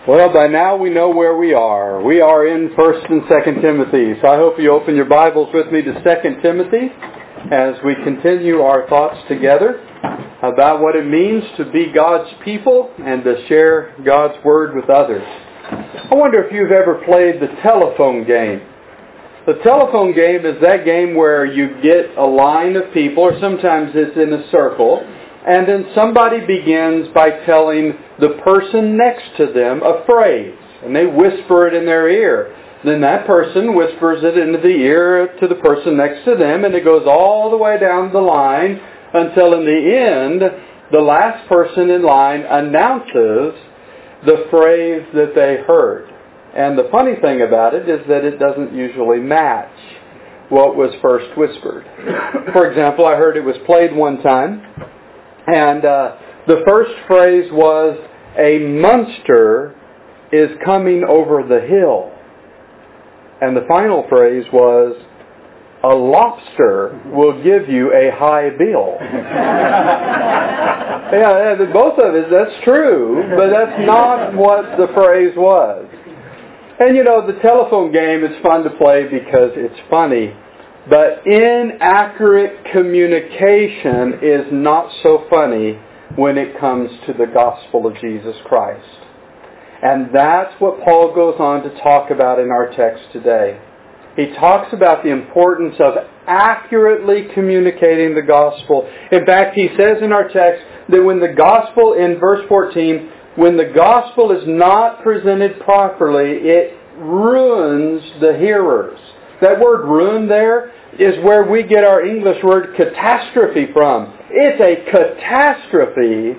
Well, by now we know where we are. We are in 1st and 2nd Timothy. So I hope you open your Bibles with me to 2nd Timothy as we continue our thoughts together about what it means to be God's people and to share God's Word with others. I wonder if you've ever played the telephone game. The telephone game is that game where you get a line of people, or sometimes it's in a circle, and then somebody begins by telling the person next to them a phrase, and they whisper it in their ear. Then that person whispers it into the ear to the person next to them, and it goes all the way down the line until in the end, the last person in line announces the phrase that they heard. And the funny thing about it is that it doesn't usually match what was first whispered. For example, I heard it was played one time, and the first phrase was, "A monster is coming over the hill." And the final phrase was, "A lobster will give you a high bill." Yeah, both of it, that's true, but that's not what the phrase was. And you know, the telephone game is fun to play because it's funny, but inaccurate communication is not so funny when it comes to the gospel of Jesus Christ. And that's what Paul goes on to talk about in our text today. He talks about the importance of accurately communicating the gospel. In fact, he says in our text that when the gospel, in verse 14, when the gospel is not presented properly, it ruins the hearers. That word ruin there is where we get our English word catastrophe from. It's a catastrophe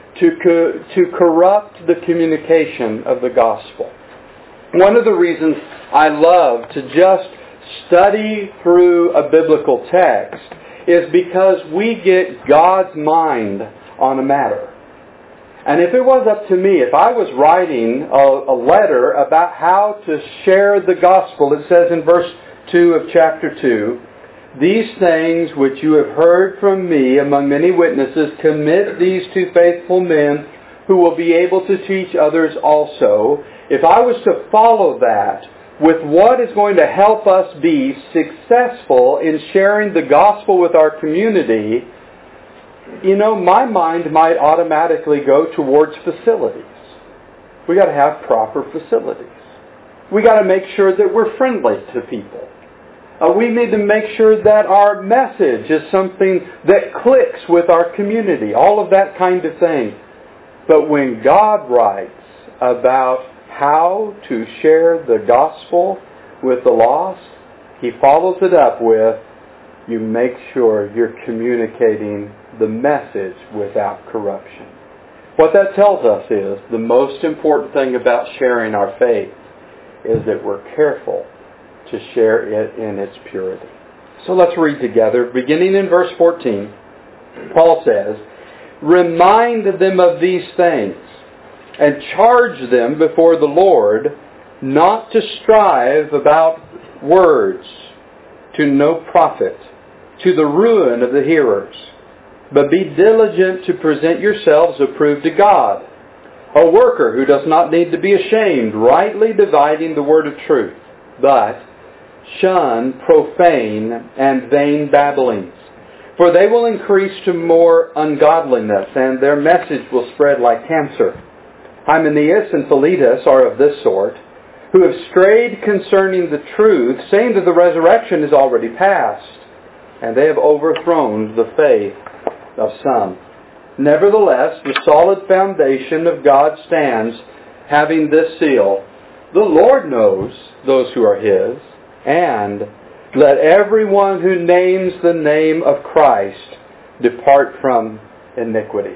to corrupt the communication of the gospel. One of the reasons I love to just study through a biblical text is because we get God's mind on a matter. And if it was up to me, if I was writing a letter about how to share the gospel, it says in verse 2 of chapter 2, "These things which you have heard from me among many witnesses, commit these to faithful men who will be able to teach others also." If I was to follow that with what is going to help us be successful in sharing the gospel with our community, you know, my mind might automatically go towards facilities. We got to have proper facilities. We got to make sure that we're friendly to people. We need to make sure that our message is something that clicks with our community. All of that kind of thing. But when God writes about how to share the gospel with the lost, He follows it up with, you make sure you're communicating the message without corruption. What that tells us is the most important thing about sharing our faith is that we're careful to share it in its purity. So let's read together. Beginning in verse 14, Paul says, "Remind them of these things, and charge them before the Lord not to strive about words to no profit, to the ruin of the hearers. But be diligent to present yourselves approved to God, a worker who does not need to be ashamed, rightly dividing the word of truth. But shun profane and vain babblings, for they will increase to more ungodliness, and their message will spread like cancer. Hymenaeus and Philetus are of this sort, who have strayed concerning the truth, saying that the resurrection is already past, and they have overthrown the faith of some. Nevertheless, the solid foundation of God stands, having this seal, the Lord knows those who are His, and let everyone who names the name of Christ depart from iniquity."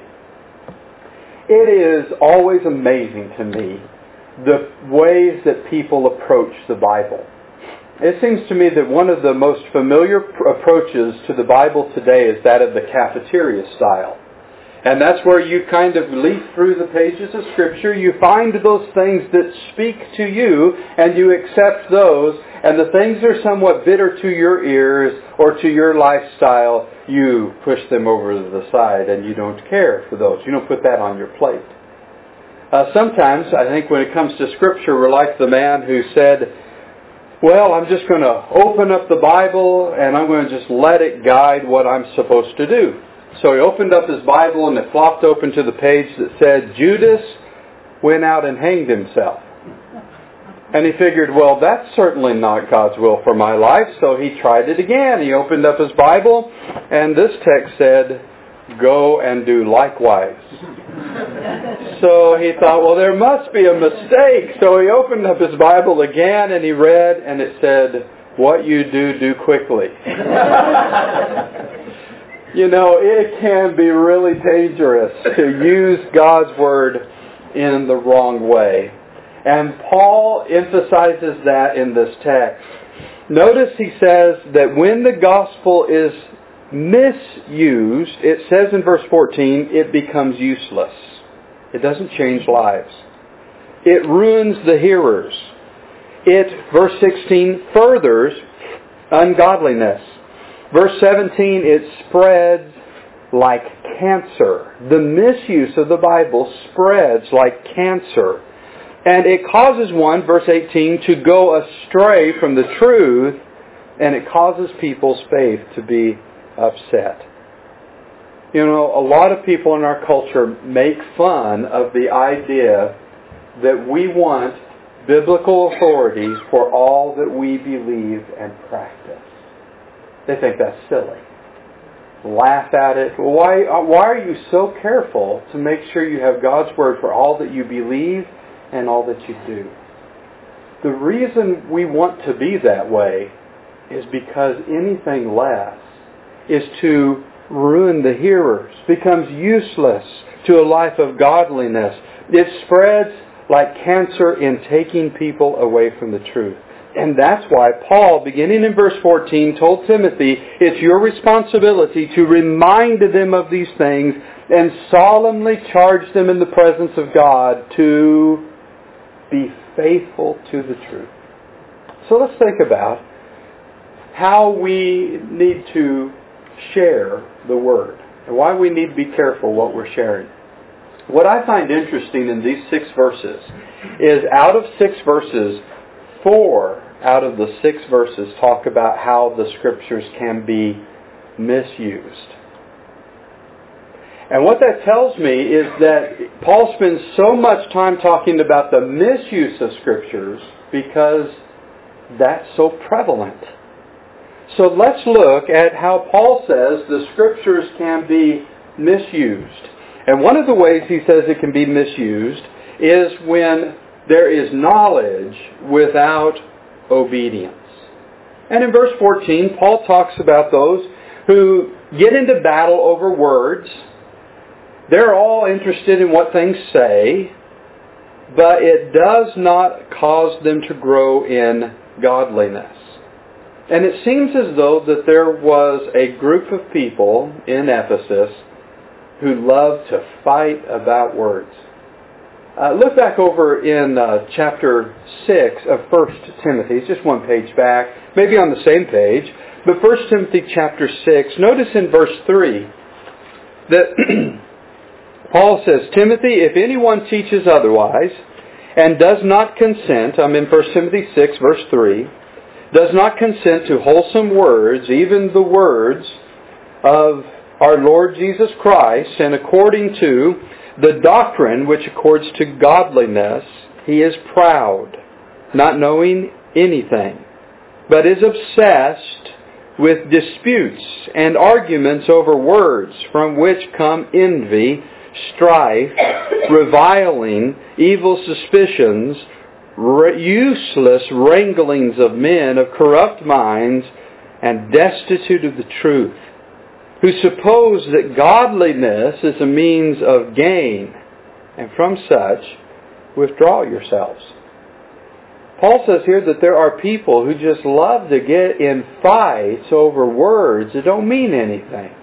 It is always amazing to me the ways that people approach the Bible. It seems to me that one of the most familiar approaches to the Bible today is that of the cafeteria style. And that's where you kind of leaf through the pages of Scripture. You find those things that speak to you, and you accept those. And the things that are somewhat bitter to your ears or to your lifestyle, you push them over to the side, and you don't care for those. You don't put that on your plate. Sometimes, I think when it comes to Scripture, we're like the man who said, well, I'm just going to open up the Bible and I'm going to just let it guide what I'm supposed to do. So he opened up his Bible and it flopped open to the page that said, Judas went out and hanged himself. And he figured, well, that's certainly not God's will for my life. So he tried it again. He opened up his Bible and this text said, go and do likewise. So he thought, well, there must be a mistake. So he opened up his Bible again and he read and it said, what you do, do quickly. You know, it can be really dangerous to use God's Word in the wrong way. And Paul emphasizes that in this text. Notice he says that when the gospel is misused, it says in verse 14, it becomes useless. It doesn't change lives. It ruins the hearers. It, verse 16, furthers ungodliness. Verse 17, it spreads like cancer. The misuse of the Bible spreads like cancer. And it causes one, verse 18, to go astray from the truth, and it causes people's faith to be upset. You know, a lot of people in our culture make fun of the idea that we want biblical authority for all that we believe and practice. They think that's silly. Laugh at it. Why are you so careful to make sure you have God's Word for all that you believe and all that you do? The reason we want to be that way is because anything less is to ruin the hearers, becomes useless to a life of godliness. It spreads like cancer in taking people away from the truth. And that's why Paul, beginning in verse 14, told Timothy, it's your responsibility to remind them of these things and solemnly charge them in the presence of God to be faithful to the truth. So let's think about how we need to share the Word and why we need to be careful what we're sharing. What I find interesting in these 6 verses is out of 6 verses, 4 out of the 6 verses talk about how the Scriptures can be misused. And what that tells me is that Paul spends so much time talking about the misuse of Scriptures because that's so prevalent. So let's look at how Paul says the Scriptures can be misused. And one of the ways he says it can be misused is when there is knowledge without obedience. And in verse 14, Paul talks about those who get into battle over words. They're all interested in what things say, but it does not cause them to grow in godliness. And it seems as though that there was a group of people in Ephesus who loved to fight about words. Look back over in chapter 6 of 1 Timothy. It's just one page back, maybe on the same page. But 1 Timothy chapter 6, notice in verse 3 that Paul says, Timothy, if anyone teaches otherwise and does not consent, I'm in 1 Timothy 6, verse 3, does not consent to wholesome words, even the words of our Lord Jesus Christ, and according to the doctrine which accords to godliness, he is proud, not knowing anything, but is obsessed with disputes and arguments over words, from which come envy, strife, reviling, evil suspicions, useless wranglings of men of corrupt minds and destitute of the truth, who suppose that godliness is a means of gain, and from such withdraw yourselves. Paul says here that there are people who just love to get in fights over words that don't mean anything.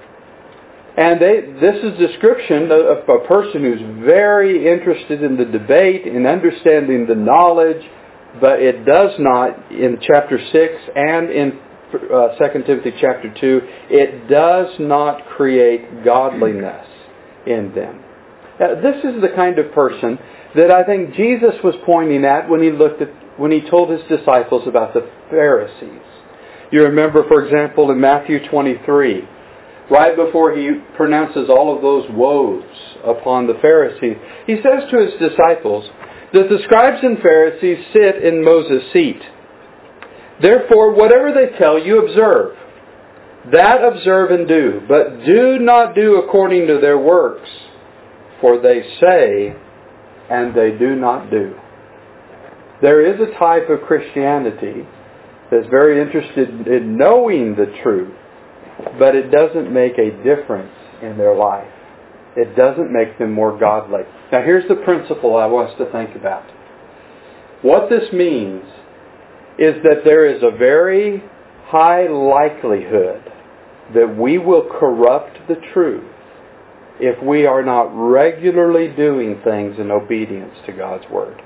And this is a description of a person who's very interested in the debate, in understanding the knowledge, but it does not, in chapter 6 and in 2 Timothy chapter 2, it does not create godliness in them. This is the kind of person that I think Jesus was pointing at when he told his disciples about the Pharisees. You remember, for example, in Matthew 23, right before he pronounces all of those woes upon the Pharisees, he says to his disciples that the scribes and Pharisees sit in Moses' seat. Therefore, whatever they tell you, observe. That observe and do, but do not do according to their works, for they say and they do not do. There is a type of Christianity that's very interested in knowing the truth, but it doesn't make a difference in their life. It doesn't make them more godly. Now here's the principle I want us to think about. What this means is that there is a very high likelihood that we will corrupt the truth if we are not regularly doing things in obedience to God's Word.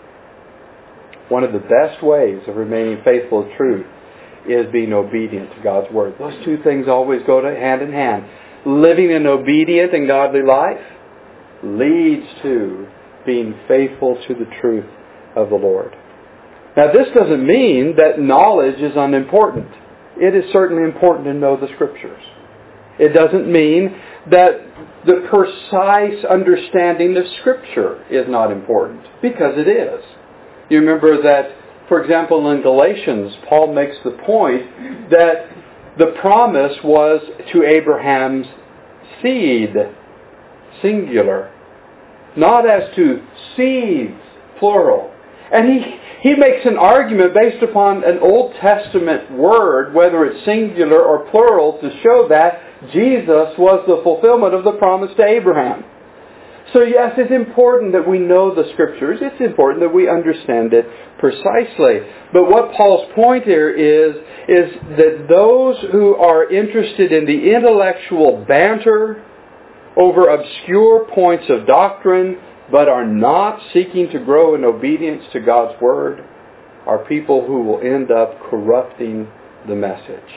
One of the best ways of remaining faithful to truth is being obedient to God's Word. Those two things always go hand in hand. Living an obedient and godly life leads to being faithful to the truth of the Lord. Now, this doesn't mean that knowledge is unimportant. It is certainly important to know the Scriptures. It doesn't mean that the precise understanding of Scripture is not important, because it is. You remember that, for example, in Galatians, Paul makes the point that the promise was to Abraham's seed, singular, not as to seeds, plural. And he makes an argument based upon an Old Testament word, whether it's singular or plural, to show that Jesus was the fulfillment of the promise to Abraham. So yes, it's important that we know the Scriptures. It's important that we understand it precisely. But what Paul's point here is that those who are interested in the intellectual banter over obscure points of doctrine, but are not seeking to grow in obedience to God's Word, are people who will end up corrupting the message.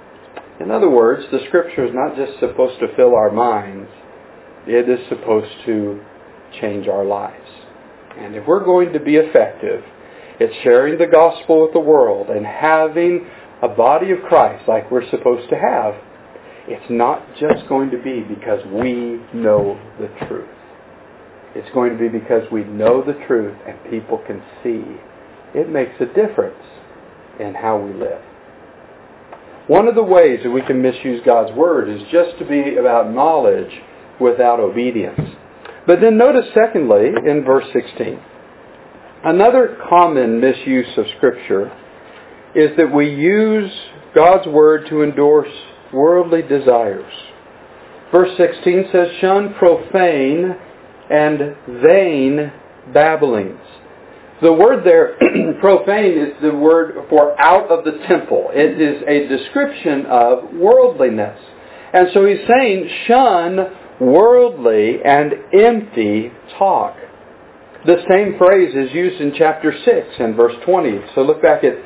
In other words, the Scripture is not just supposed to fill our minds. It is supposed to change our lives. And if we're going to be effective at sharing the gospel with the world and having a body of Christ like we're supposed to have, it's not just going to be because we know the truth. It's going to be because we know the truth and people can see. It makes a difference in how we live. One of the ways that we can misuse God's Word is just to be about knowledge without obedience. But then notice secondly in verse 16, another common misuse of Scripture is that we use God's Word to endorse worldly desires. Verse 16 says, shun profane and vain babblings. The word there, profane, is the word for out of the temple. It is a description of worldliness. And so he's saying, shun worldly and empty talk. The same phrase is used in chapter 6 and verse 20. So look back at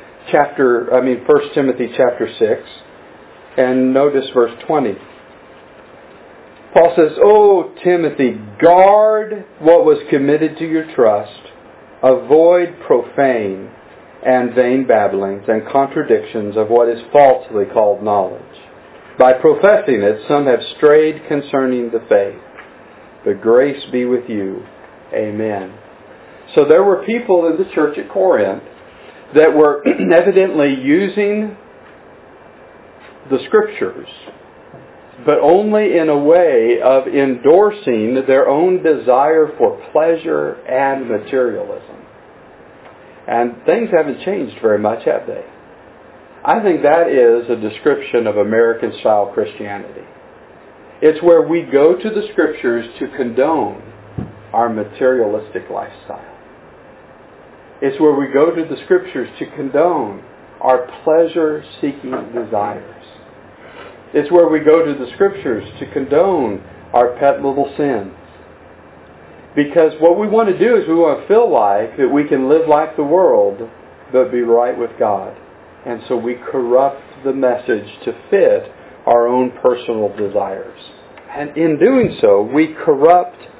1 Timothy chapter 6 and notice verse 20. Paul says, "O Timothy, guard what was committed to your trust. Avoid profane and vain babblings and contradictions of what is falsely called knowledge. By professing it, some have strayed concerning the faith. But grace be with you. Amen." So there were people in the church at Corinth that were evidently using the Scriptures, but only in a way of endorsing their own desire for pleasure and materialism. And things haven't changed very much, have they? I think that is a description of American-style Christianity. It's where we go to the Scriptures to condone our materialistic lifestyle. It's where we go to the Scriptures to condone our pleasure-seeking desires. It's where we go to the Scriptures to condone our pet little sins. Because what we want to do is we want to feel like that we can live like the world, but be right with God. And so we corrupt the message to fit our own personal desires. And in doing so, we corrupt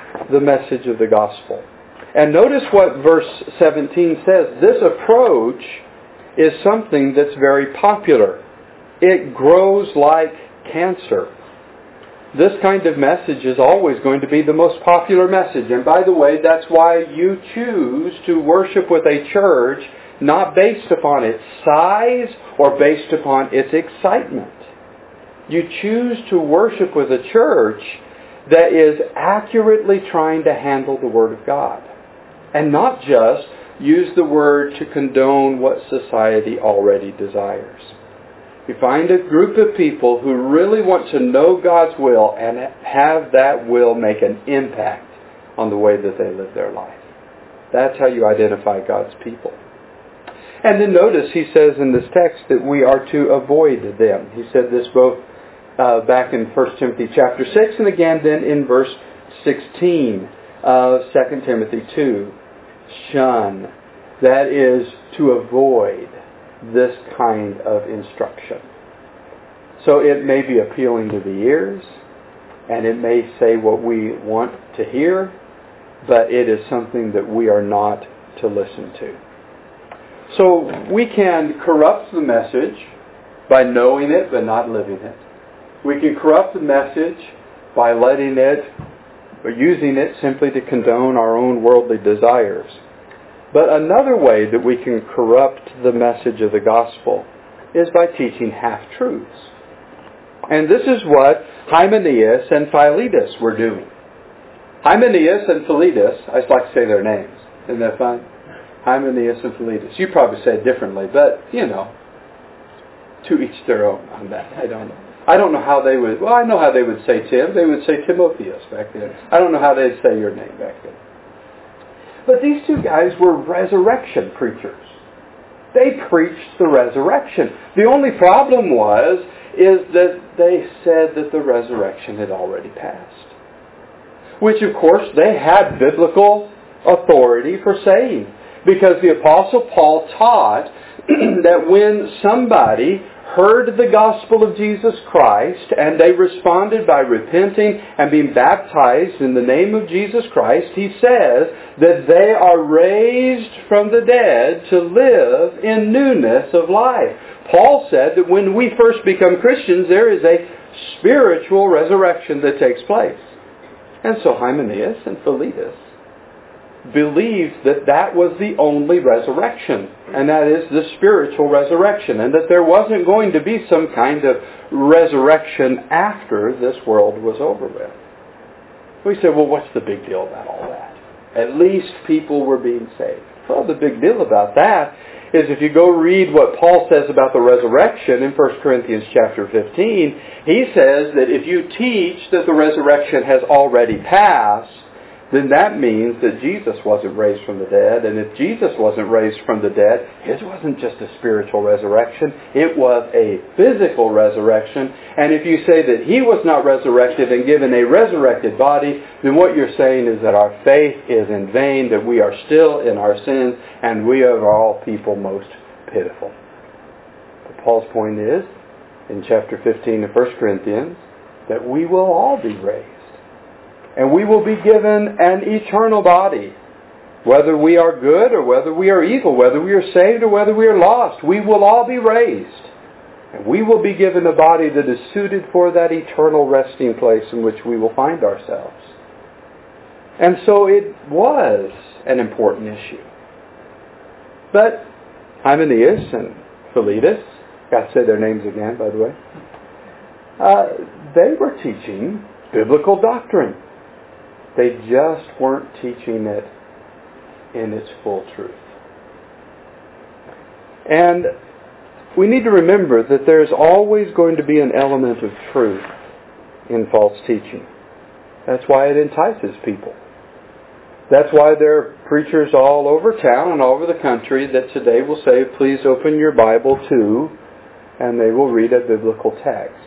the message of the gospel. And notice what verse 17 says. This approach is something that's very popular. It grows like cancer. This kind of message is always going to be the most popular message. And by the way, that's why you choose to worship with a church not based upon its size or based upon its excitement. You choose to worship with a church that is accurately trying to handle the Word of God. And not just use the Word to condone what society already desires. You find a group of people who really want to know God's will and have that will make an impact on the way that they live their life. That's how you identify God's people. And then notice he says in this text that we are to avoid them. He said this both back in 1 Timothy chapter 6 and again then in verse 16 of 2 Timothy 2. Shun. That is to avoid this kind of instruction. So it may be appealing to the ears, and it may say what we want to hear, but it is something that we are not to listen to. So we can corrupt the message by knowing it but not living it. We can corrupt the message by letting it or using it simply to condone our own worldly desires. But another way that we can corrupt the message of the gospel is by teaching half-truths. And this is what Hymenaeus and Philetus were doing. Hymenaeus and Philetus, I just like to say their names. Isn't that fun? Hymenaeus and Philetus. You probably say it differently, but, to each their own on that. I don't know. I don't know how they would, I know how they would say Tim. They would say Timotheus back then. I don't know how they'd say your name back then. But these two guys were resurrection preachers. They preached the resurrection. The only problem is that they said that the resurrection had already passed. Which, of course, they had biblical authority for saying. Because the Apostle Paul taught that when somebody heard the gospel of Jesus Christ and they responded by repenting and being baptized in the name of Jesus Christ, he says that they are raised from the dead to live in newness of life. Paul said that when we first become Christians, there is a spiritual resurrection that takes place. And so Hymenaeus and Philetus believed that that was the only resurrection, and that is the spiritual resurrection, and that there wasn't going to be some kind of resurrection after this world was over with. We said, well, what's the big deal about all that? At least people were being saved. Well, the big deal about that is if you go read what Paul says about the resurrection in 1 Corinthians chapter 15, he says that if you teach that the resurrection has already passed, then that means that Jesus wasn't raised from the dead. And if Jesus wasn't raised from the dead, his wasn't just a spiritual resurrection. It was a physical resurrection. And if you say that he was not resurrected and given a resurrected body, then what you're saying is that our faith is in vain, that we are still in our sins, and we are all people most pitiful. But Paul's point is, in chapter 15 of 1 Corinthians, that we will all be raised. And we will be given an eternal body. Whether we are good or whether we are evil, whether we are saved or whether we are lost, we will all be raised. And we will be given a body that is suited for that eternal resting place in which we will find ourselves. And so it was an important issue. But Hymenaeus and Philetus, got to say their names again, by the way, they were teaching biblical doctrine. They just weren't teaching it in its full truth. And we need to remember that there's always going to be an element of truth in false teaching. That's why it entices people. That's why there are preachers all over town and all over the country that today will say, please open your Bible to, and they will read a biblical text.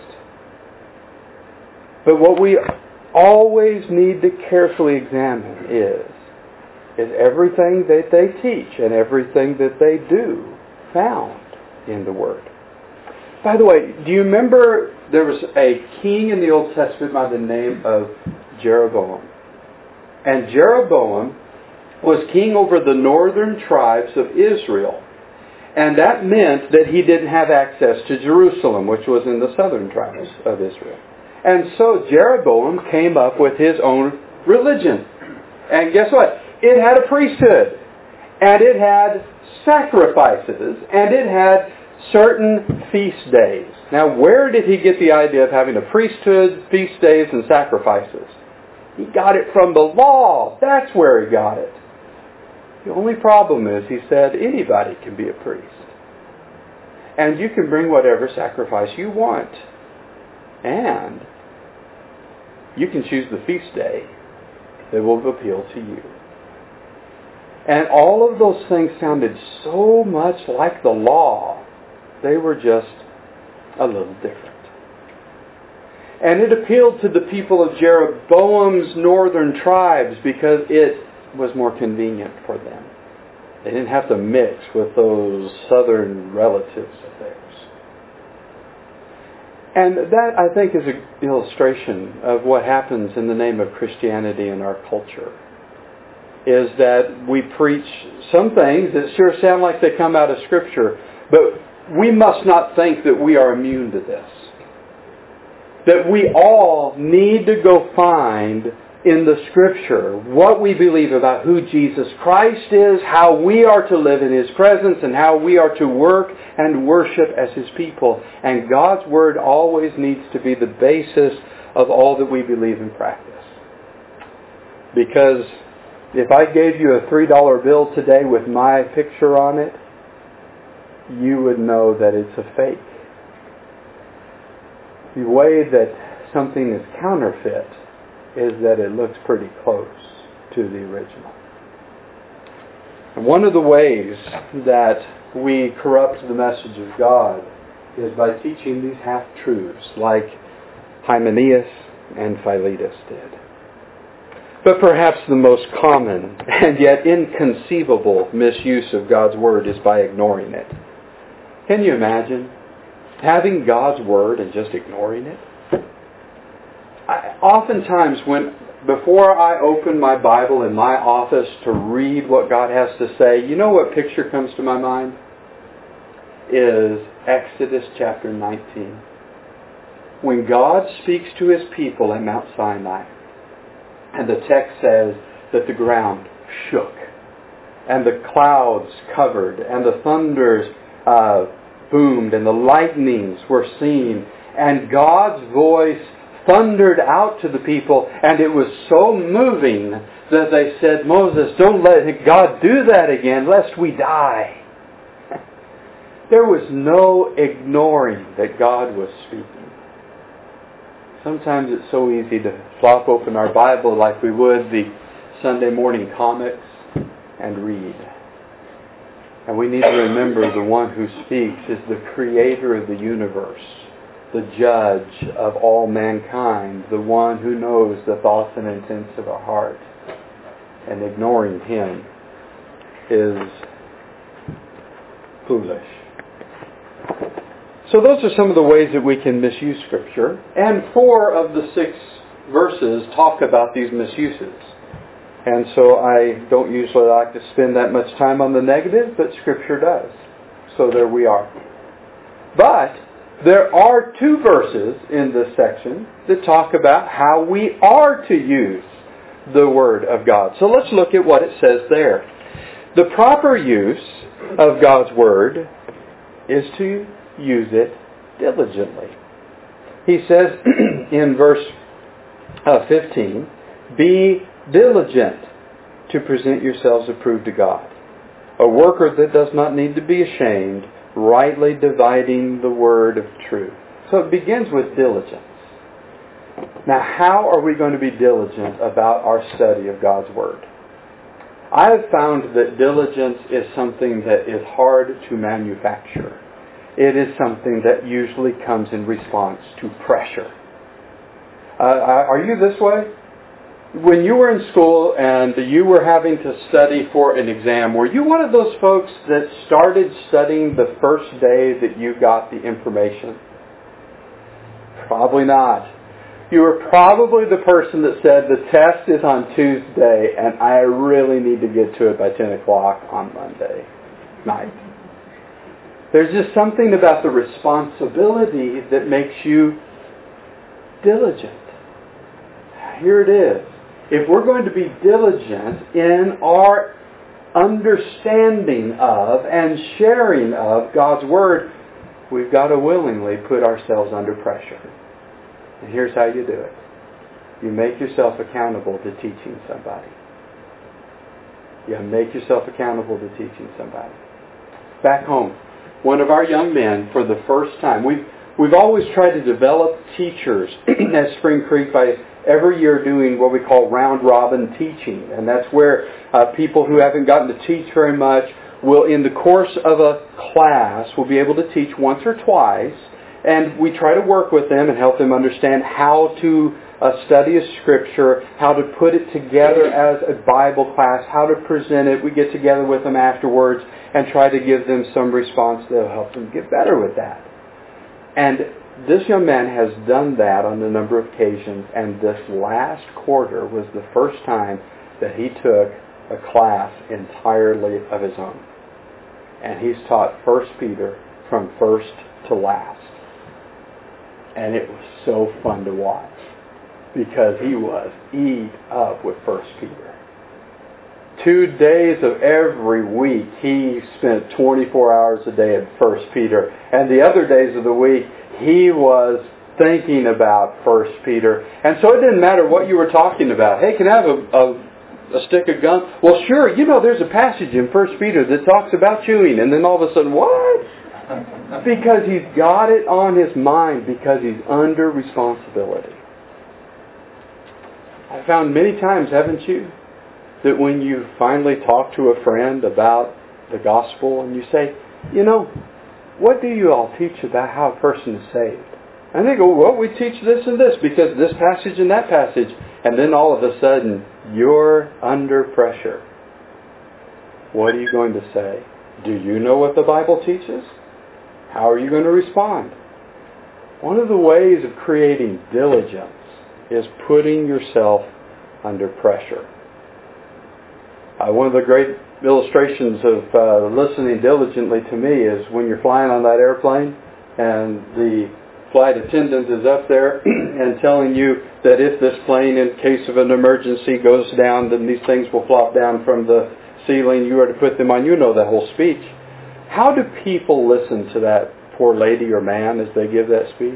But what we always need to carefully examine is everything that they teach and everything that they do found in the Word. By the way, do you remember there was a king in the Old Testament by the name of Jeroboam? And Jeroboam was king over the northern tribes of Israel. And that meant that he didn't have access to Jerusalem, which was in the southern tribes of Israel. And so Jeroboam came up with his own religion. And guess what? It had a priesthood. And it had sacrifices. And it had certain feast days. Now, where did he get the idea of having a priesthood, feast days, and sacrifices? He got it from the law. That's where he got it. The only problem is, he said, anybody can be a priest. And you can bring whatever sacrifice you want. And you can choose the feast day that will appeal to you. And all of those things sounded so much like the law. They were just a little different. And it appealed to the people of Jeroboam's northern tribes because it was more convenient for them. They didn't have to mix with those southern relatives of theirs. And that, I think, is an illustration of what happens in the name of Christianity in our culture. Is that we preach some things that sure sound like they come out of Scripture, but we must not think that we are immune to this. That we all need to go find in the Scripture what we believe about who Jesus Christ is, how we are to live in His presence, and how we are to work and worship as His people. And God's Word always needs to be the basis of all that we believe and practice. Because if I gave you a $3 bill today with my picture on it, you would know that it's a fake. The way that something is counterfeit is that it looks pretty close to the original. And one of the ways that we corrupt the message of God is by teaching these half-truths like Hymenaeus and Philetus did. But perhaps the most common and yet inconceivable misuse of God's Word is by ignoring it. Can you imagine having God's Word and just ignoring it? Oftentimes, before I open my Bible in my office to read what God has to say, you know what picture comes to my mind? Is Exodus chapter 19. When God speaks to His people at Mount Sinai, and the text says that the ground shook, and the clouds covered, and the thunders boomed, and the lightnings were seen, and God's voice thundered out to the people, and it was so moving that they said, Moses, don't let God do that again, lest we die. There was no ignoring that God was speaking. Sometimes it's so easy to flop open our Bible like we would the Sunday morning comics and read. And we need to remember the one who speaks is the creator of the universe, the judge of all mankind, the one who knows the thoughts and intents of our heart. And ignoring Him is foolish. So those are some of the ways that we can misuse Scripture. And 4 of the 6 verses talk about these misuses. And so I don't usually like to spend that much time on the negative, but Scripture does. So there we are. But there are 2 verses in this section that talk about how we are to use the Word of God. So let's look at what it says there. The proper use of God's Word is to use it diligently. He says in verse 15, be diligent to present yourselves approved to God, a worker that does not need to be ashamed, rightly dividing the word of truth. So it begins with diligence. Now, how are we going to be diligent about our study of God's Word? I have found that diligence is something that is hard to manufacture. It is something that usually comes in response to pressure. Are you this way? When you were in school and you were having to study for an exam, were you one of those folks that started studying the first day that you got the information? Probably not. You were probably the person that said, the test is on Tuesday and I really need to get to it by 10 o'clock on Monday night. There's just something about the responsibility that makes you diligent. Here it is. If we're going to be diligent in our understanding of and sharing of God's Word, we've got to willingly put ourselves under pressure. And here's how you do it. You make yourself accountable to teaching somebody. You make yourself accountable to teaching somebody. Back home, one of our young men, for the first time, we've always tried to develop teachers at Spring Creek by every year doing what we call round-robin teaching. And that's where people who haven't gotten to teach very much will, in the course of a class, will be able to teach once or twice. And we try to work with them and help them understand how to study a scripture, how to put it together as a Bible class, how to present it. We get together with them afterwards and try to give them some response that will help them get better with that. And this young man has done that on a number of occasions, and this last quarter was the first time that he took a class entirely of his own. And he's taught 1 Peter from first to last. And it was so fun to watch because he was eat up with 1 Peter. 2 days of every week he spent 24 hours a day at 1 Peter. And the other days of the week he was thinking about 1 Peter. And so it didn't matter what you were talking about. Hey, can I have a stick of gum? Well, sure. You know, there's a passage in 1 Peter that talks about chewing. And then all of a sudden, what? Because he's got it on his mind because he's under responsibility. I found many times, haven't you, that when you finally talk to a friend about the gospel and you say, you know, what do you all teach about how a person is saved? And they go, well, we teach this and this because this passage and that passage. And then all of a sudden, you're under pressure. What are you going to say? Do you know what the Bible teaches? How are you going to respond? One of the ways of creating diligence is putting yourself under pressure. One of the great illustrations of listening diligently to me is when you're flying on that airplane and the flight attendant is up there and telling you that if this plane, in case of an emergency, goes down, then these things will flop down from the ceiling. You are to put them on. You know that whole speech. How do people listen to that poor lady or man as they give that speech?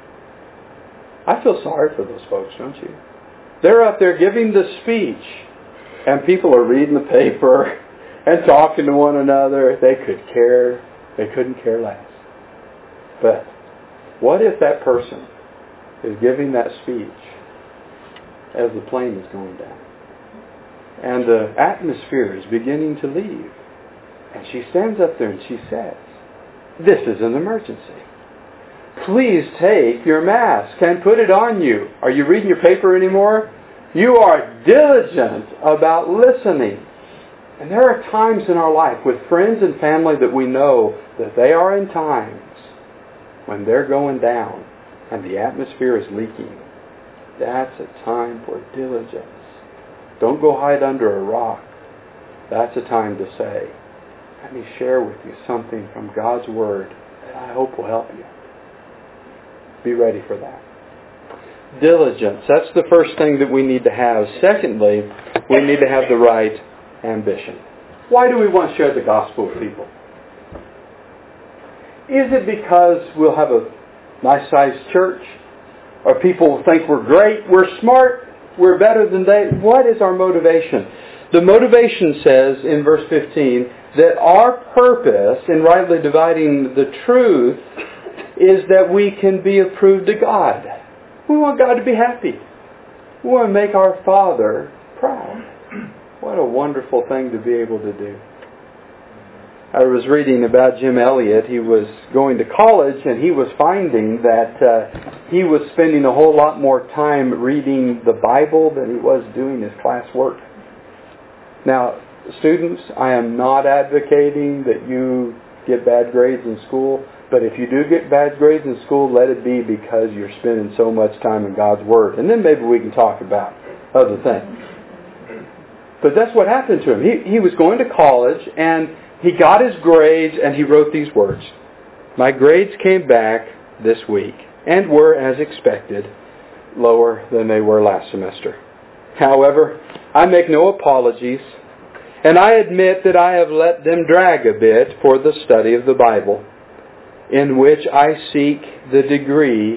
I feel sorry for those folks, don't you? They're up there giving the speech, and people are reading the paper and talking to one another. They couldn't care less. But what if that person is giving that speech as the plane is going down? And the atmosphere is beginning to leave. And she stands up there and she says, this is an emergency. Please take your mask and put it on you. Are you reading your paper anymore? You are diligent about listening. And there are times in our life with friends and family that we know that they are in times when they're going down and the atmosphere is leaking. That's a time for diligence. Don't go hide under a rock. That's a time to say, let me share with you something from God's Word that I hope will help you. Be ready for that. Diligence. That's the first thing that we need to have. Secondly, we need to have the right ambition. Why do we want to share the gospel with people? Is it because we'll have a nice-sized church? Or people will think we're great, we're smart, we're better than they? What is our motivation? The motivation says in verse 15 that our purpose in rightly dividing the truth is that we can be approved to God. We want God to be happy. We want to make our Father proud. What a wonderful thing to be able to do. I was reading about Jim Elliot. He was going to college and he was finding that he was spending a whole lot more time reading the Bible than he was doing his classwork. Now, students, I am not advocating that you get bad grades in school, But if you do get bad grades in school, let it be because you're spending so much time in God's Word. And then maybe we can talk about other things. But that's what happened to him. He was going to college, and he got his grades, and he wrote these words. My grades came back this week, and were, as expected, lower than they were last semester. However, I make no apologies, and I admit that I have let them drag a bit for the study of the Bible, in which I seek the degree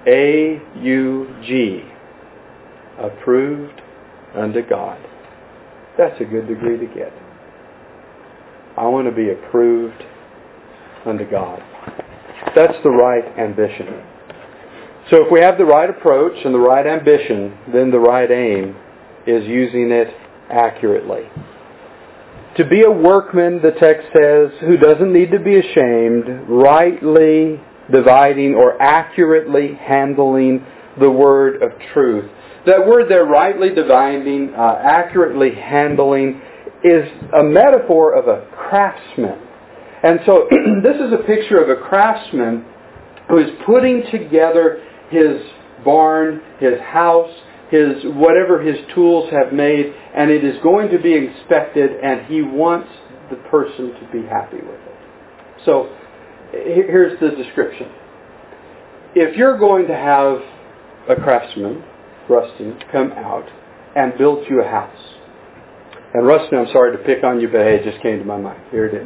AUG, approved unto God. That's a good degree to get. I want to be approved unto God. That's the right ambition. So if we have the right approach and the right ambition, then the right aim is using it accurately. To be a workman, the text says, who doesn't need to be ashamed, rightly dividing or accurately handling the word of truth. That word there, rightly dividing, accurately handling, is a metaphor of a craftsman. And so this is a picture of a craftsman who is putting together his barn, his house, his whatever his tools have made, and it is going to be inspected, and he wants the person to be happy with it. So here's the description. If you're going to have a craftsman, Rustin, come out and build you a house. And Rustin, I'm sorry to pick on you, but hey, it just came to my mind. Here it is.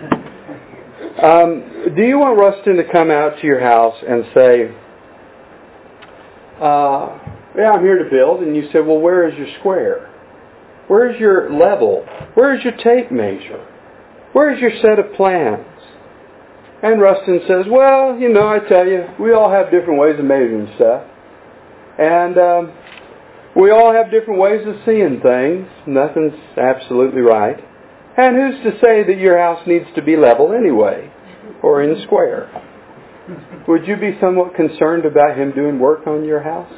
Do you want Rustin to come out to your house and say, yeah, I'm here to build. And you say, well, where is your square? Where's your level? Where's your tape measure? Where's your set of plans? And Rustin says, well, I tell you, we all have different ways of measuring stuff. And we all have different ways of seeing things. Nothing's absolutely right. And who's to say that your house needs to be level anyway, or in square? Would you be somewhat concerned about him doing work on your house?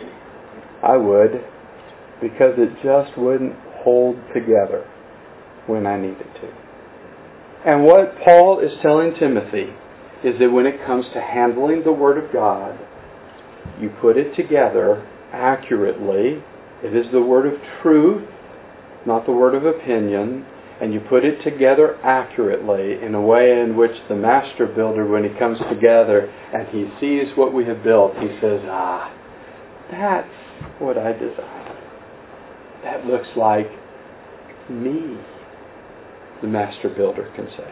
I would, because it just wouldn't hold together when I needed to. And what Paul is telling Timothy is that when it comes to handling the Word of God, you put it together accurately. It is the word of truth, not the word of opinion. And you put it together accurately in a way in which the master builder, when he comes together and he sees what we have built, he says, that's what I designed. That looks like me, the master builder can say.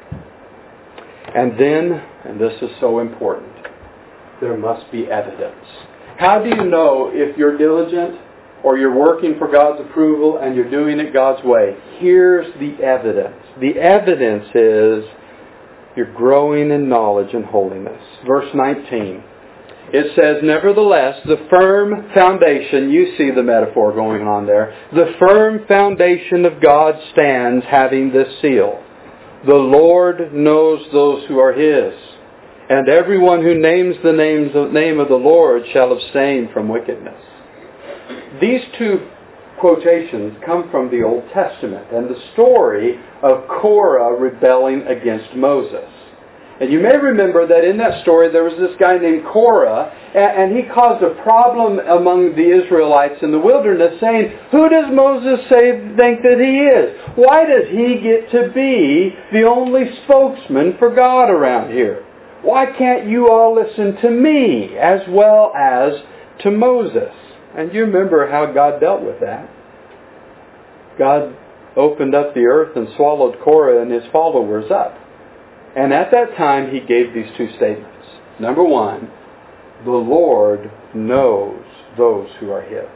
And then, and this is so important, there must be evidence. How do you know if you're diligent or you're working for God's approval and you're doing it God's way? Here's the evidence. The evidence is you're growing in knowledge and holiness. Verse 19. It says, nevertheless, the firm foundation, you see the metaphor going on there, the firm foundation of God stands, having this seal. The Lord knows those who are His. And everyone who names the name of the Lord shall abstain from wickedness. These two quotations come from the Old Testament and the story of Korah rebelling against Moses. And you may remember that in that story there was this guy named Korah, and he caused a problem among the Israelites in the wilderness, saying, who does Moses think that he is? Why does he get to be the only spokesman for God around here? Why can't you all listen to me as well as to Moses? And you remember how God dealt with that. God opened up the earth and swallowed Korah and his followers up. And at that time he gave these two statements. Number one, the Lord knows those who are His.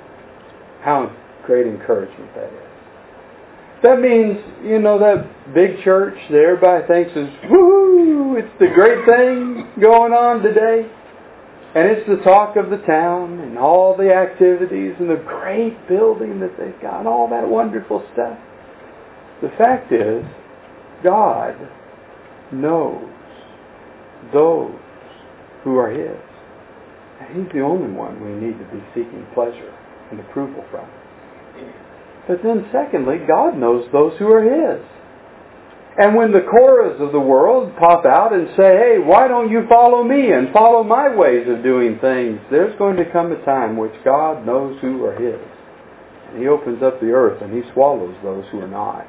How great encouragement that is. That means, that big church that everybody thinks is, woo, it's the great thing going on today. And it's the talk of the town and all the activities and the great building that they've got, all that wonderful stuff. The fact is, God knows those who are His. And He's the only one we need to be seeking pleasure and approval from. But then secondly, God knows those who are His. And when the Korahs of the world pop out and say, hey, why don't you follow me and follow my ways of doing things? There's going to come a time which God knows who are His. And He opens up the earth and He swallows those who are not.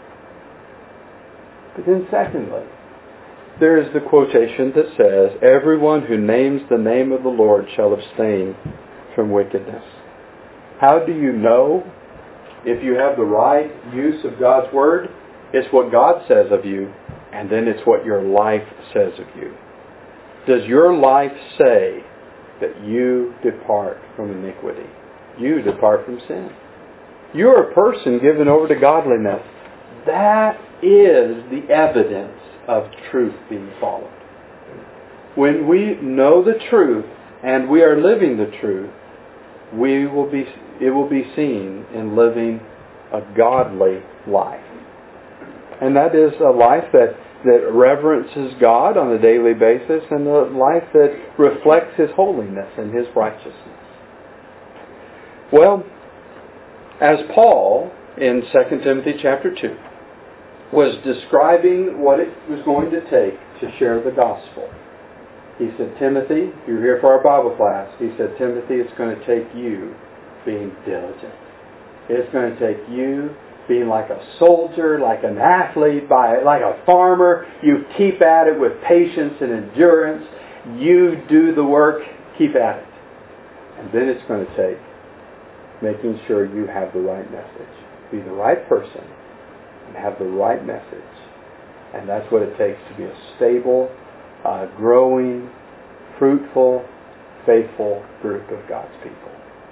But then secondly, there is the quotation that says, everyone who names the name of the Lord shall abstain from wickedness. How do you know if you have the right use of God's Word? It's what God says of you, and then it's what your life says of you. Does your life say that you depart from iniquity? You depart from sin. You're a person given over to godliness. That is the evidence of truth being followed. When we know the truth and we are living the truth, it will be seen in living a godly life. And that is a life that reverences God on a daily basis and a life that reflects His holiness and His righteousness. Well, as Paul in 2 Timothy chapter 2 was describing what it was going to take to share the gospel, he said, Timothy, if you're here for our Bible class, he said, Timothy, it's going to take you being diligent. It's going to take you being like a soldier, like an athlete, like a farmer. You keep at it with patience and endurance. You do the work, keep at it. And then it's going to take making sure you have the right message. Be the right person and have the right message. And that's what it takes to be a stable, growing, fruitful, faithful group of God's people.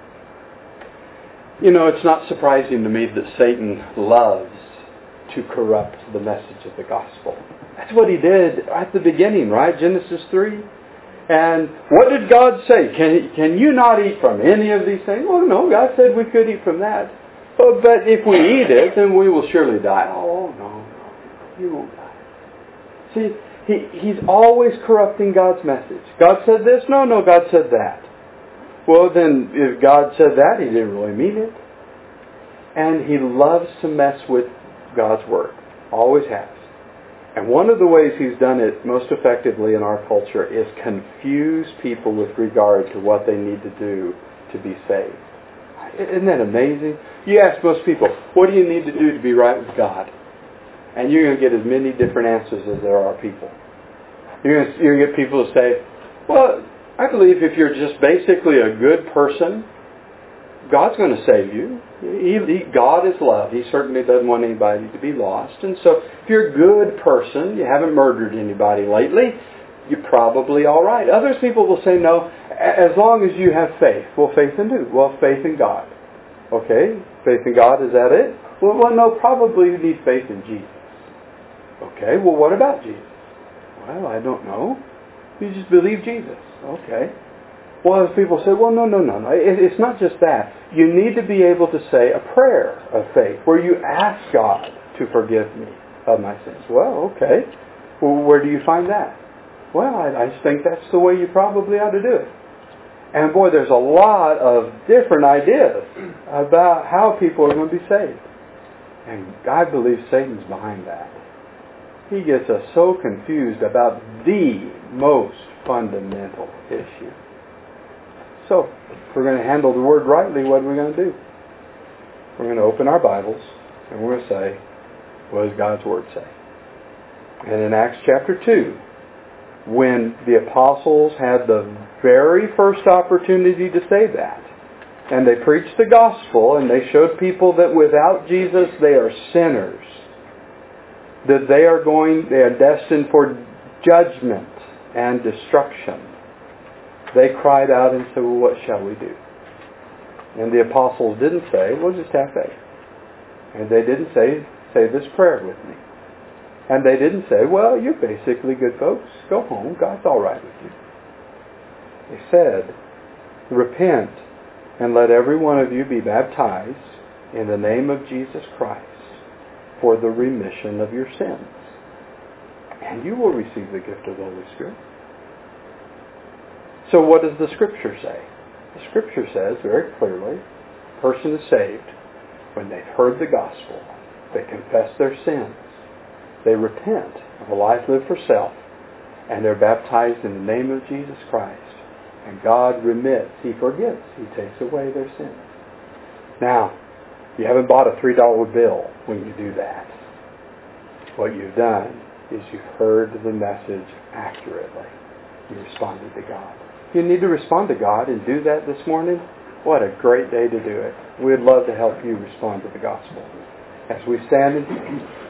You know, it's not surprising to me that Satan loves to corrupt the message of the gospel. That's what he did at the beginning, right? Genesis 3. And what did God say? Can you not eat from any of these things? Well, no, God said we could eat from that. But if we eat it, then we will surely die. Oh, no, you won't die. See, he's always corrupting God's message. God said this? No, God said that. Well, then, if God said that, He didn't really mean it. And he loves to mess with God's Word. Always has. And one of the ways he's done it most effectively in our culture is confuse people with regard to what they need to do to be saved. Isn't that amazing? You ask most people, what do you need to do to be right with God? And you're going to get as many different answers as there are people. You're going to get people to say, well, I believe if you're just basically a good person, God's going to save you. God is love. He certainly doesn't want anybody to be lost. And so if you're a good person, you haven't murdered anybody lately, you're probably all right. Other people will say, no, as long as you have faith. Well, faith in who? Well, faith in God. Okay, faith in God, is that it? Well, no, probably you need faith in Jesus. Okay, well, what about Jesus? Well, I don't know. You just believe Jesus. Okay. Well, as people say, well, no. It's not just that. You need to be able to say a prayer of faith where you ask God to forgive me of my sins. Well, okay. Well, where do you find that? Well, I just think that's the way you probably ought to do it. And boy, there's a lot of different ideas about how people are going to be saved. And I believe Satan's behind that. He gets us so confused about the most fundamental issue. So, if we're going to handle the Word rightly, what are we going to do? We're going to open our Bibles and we're going to say, what does God's Word say? And in Acts chapter 2, when the apostles had the very first opportunity to say that, and they preached the gospel and they showed people that without Jesus they are sinners, that they are destined for judgment and destruction, they cried out and said, well, what shall we do? And the apostles didn't say, well, just have faith. And they didn't say this prayer with me. And they didn't say, well, you're basically good folks. Go home. God's all right with you. They said, repent and let every one of you be baptized in the name of Jesus Christ for the remission of your sins. And you will receive the gift of the Holy Spirit. So what does the Scripture say? The Scripture says very clearly, a person is saved when they've heard the gospel, they confess their sins, They repent of a life lived for self, and they're baptized in the name of Jesus Christ. And God remits. He forgives. He takes away their sins. Now, you haven't bought a $3 bill when you do that. What you've done is you've heard the message accurately. You responded to God. If you need to respond to God and do that this morning, what a great day to do it. We'd love to help you respond to the gospel. As we stand and